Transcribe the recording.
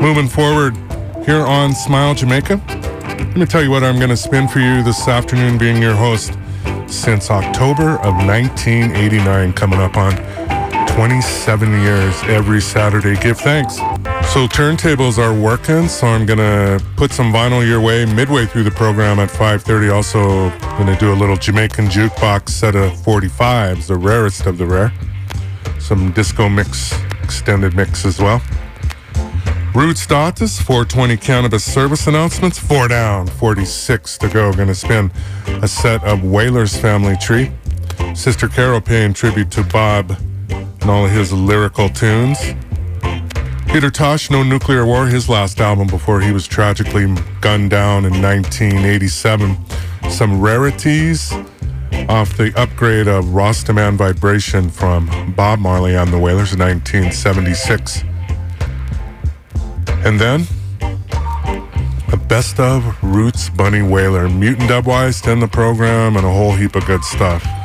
Moving forward here on Smile Jamaica, let me tell you what I'm going to spin for you this afternoon, being your host since October of 1989, coming up on 27 years every Saturday. Give thanks. So turntables are working, so I'm going to put some vinyl your way midway through the program at 5:30. Also going to do a little Jamaican jukebox set of 45s, the rarest of the rare. Some disco mix, extended mix as well. Root status, 420 cannabis service announcements, 4 down, 46 to go. Going to spin a set of Whalers Family Tree. Sister Carol paying tribute to Bob and all of his lyrical tunes. Peter Tosh, No Nuclear War, his last album before he was tragically gunned down in 1987. Some rarities off the upgrade of Rastaman Vibration from Bob Marley and the Wailers in 1976. And then a best of Roots Bunny Wailer, Mutant Dubwise to end the program, and a whole heap of good stuff.